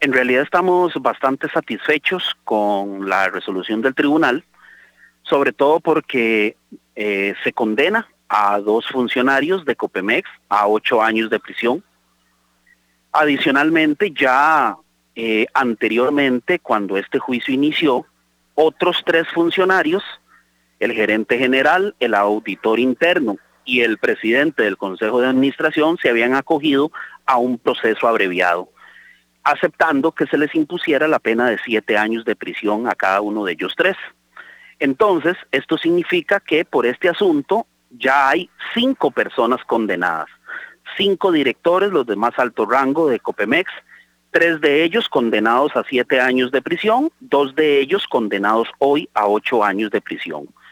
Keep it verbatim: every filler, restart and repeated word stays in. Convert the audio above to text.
En realidad estamos bastante satisfechos con la resolución del tribunal, sobre todo porque eh, se condena a dos funcionarios de Copemex a ocho años de prisión. Adicionalmente, ya eh, anteriormente, cuando este juicio inició, otros tres funcionarios, el gerente general, el auditor interno y el presidente del Consejo de Administración, se habían acogido a un proceso abreviado, aceptando que se les impusiera la pena de siete años de prisión a cada uno de ellos tres. Entonces, esto significa que por este asunto ya hay cinco personas condenadas, cinco directores, los de más alto rango de Copemex, tres de ellos condenados a siete años de prisión, dos de ellos condenados hoy a ocho años de prisión.